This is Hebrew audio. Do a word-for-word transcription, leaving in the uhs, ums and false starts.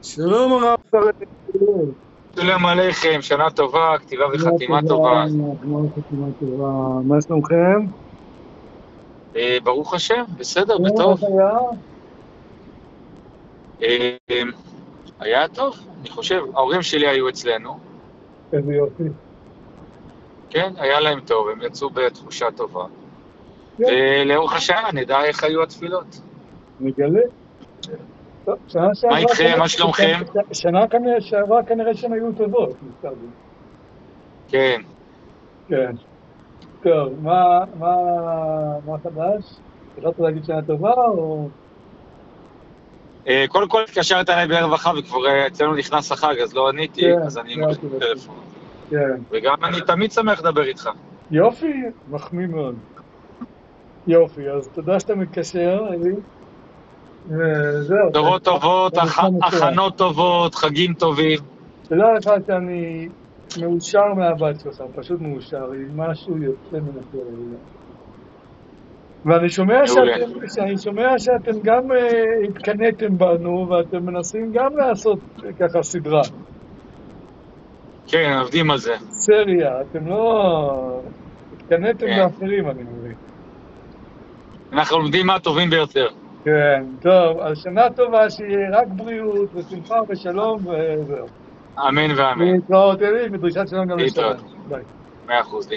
שלום הרב פרץ. שלום עליכם, שנה טובה, כתיבה וחתימה טובה. חתימה וחתימה טובה. מה שלומכם? אה, ברוך השם, בסדר, איך בטוב. היה? אה, אה, היה טוב, אני חושב. ההורים שלי היו אצלנו, איזה יופי. כן, היה להם טוב, הם יצאו בתחושה טובה. כן, ולאורך השעה נדע איך היו התפילות. נגלה. טוב, שנה מה שעברה איתכם, כנראה- מה שלומכם? שנה כנראה שעברה כנראה שהן היו טובות, מסתבר. כן. כן. טוב, מה, מה, מה חדש? יכולת להגיד שנה טובה או... אה, קודם כל התקשרת אליי בערב החג וכבר אה, אצלנו נכנס החג, אז לא עניתי, כן, אז אני לא מחליף הייתי בטוח. טלפון. כן. וגם אני תמיד שמח לדבר איתך. יופי, מחמיא מאוד. יופי, אז תודה שאתה מתקשר, אלי. וזהו. דורות טובות, זה הכ- נשמע מצוין. הכנות טובות, חגים טובים. תדע לך שאני מאושר מהבת שלך, פשוט מאושר, היא משהו יוצא מן הכלל. ואני שומע מעולה. שאתם, שאני שומע שאתם גם uh, התקנאתם בנו, ואתם מנסים גם לעשות uh, ככה סדרה. כן, עובדים על זה. סריה, אתם לא... התקנאתם כן. באחרים, אני מבין. אנחנו לומדים מהטובים ביותר. כן, טוב, אז שנה טובה, שיהיה רק בריאות ושמחה ושלום וזהו. אמן ואמן. להתראות, אלי, ודרישת שלום גם לשלום. להתראות. ביי. מאה אחוז.